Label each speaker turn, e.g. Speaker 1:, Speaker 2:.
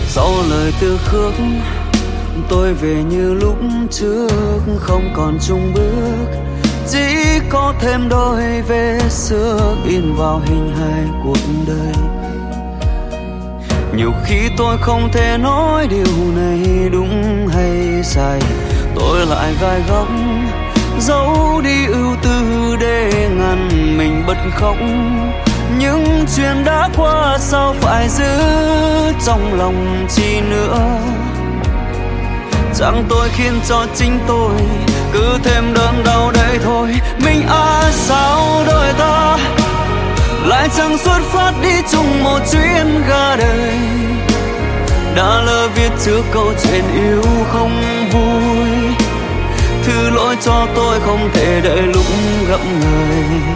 Speaker 1: Sau lời từ khước tôi về như lúc trước, không còn chung bước, chỉ có thêm đôi vết xước in vào hình hài cuộc đời. Nhiều khi tôi không thể nói điều này đúng hay sai, tôi lại gai góc giấu đi ưu tư để ngăn mình bật khóc. Những chuyện đã qua sao phải giữ trong lòng chi nữa, chẳng tôi khiến cho chính tôi cứ thêm đớn đau đây thôi. Mình sao đôi ta lại chẳng xuất phát đi chung một chuyến ga đời, đã lỡ viết trước câu chuyện yêu không vui. Thứ lỗi cho tôi không thể đợi lúc gặp người,